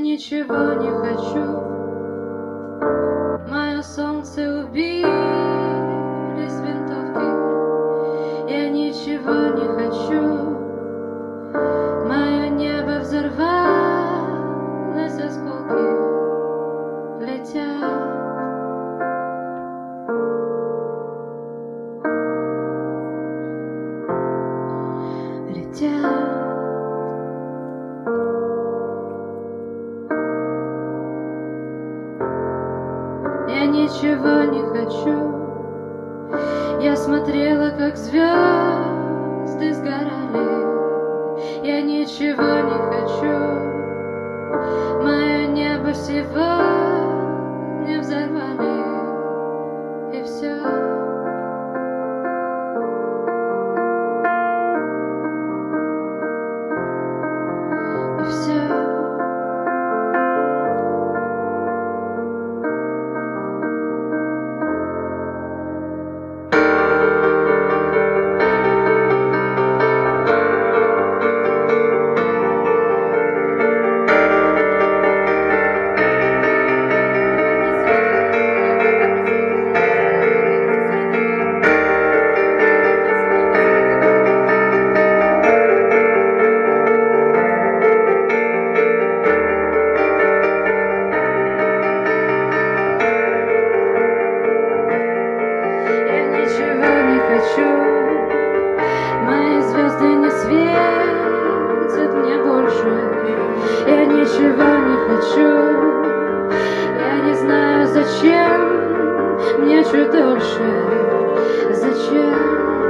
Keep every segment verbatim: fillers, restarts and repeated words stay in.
ничего не хочу. Мое солнце убили с винтовки. Я ничего не хочу. Мое небо взорвалось, осколки летят. Летят. Я ничего не хочу. Я смотрела, как звезды сгорали. Я ничего не хочу. Мое небо сегодня взорвали. И все. И все. Мои звезды не светят мне больше. Я ничего не хочу. Я не знаю, зачем мне чуть дольше. Зачем?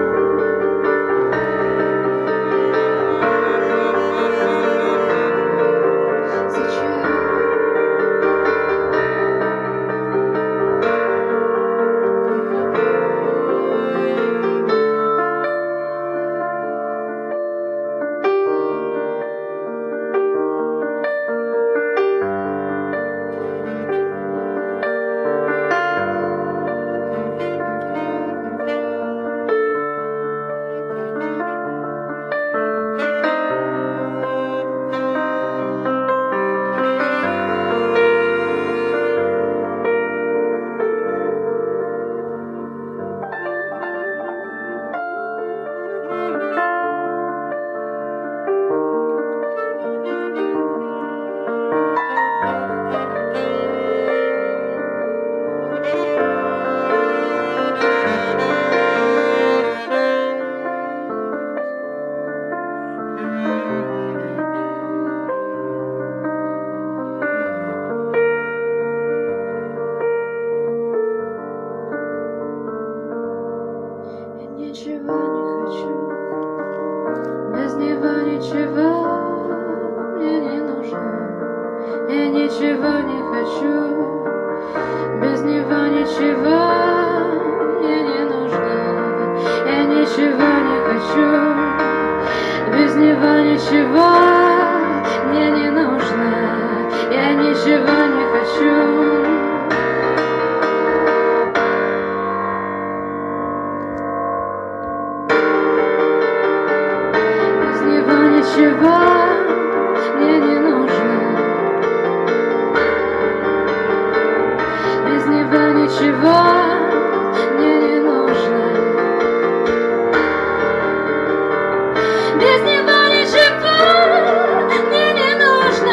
Ничего не хочу. Без него ничего мне не нужно. Я ничего не хочу. Без него ничего мне не нужно. Я ничего не хочу. Без него ничего мне не нужно. Я ничего не хочу. Ничего мне не нужно. Без него ничего мне не нужно. Без него ничего мне не нужно.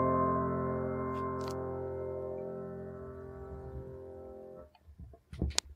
you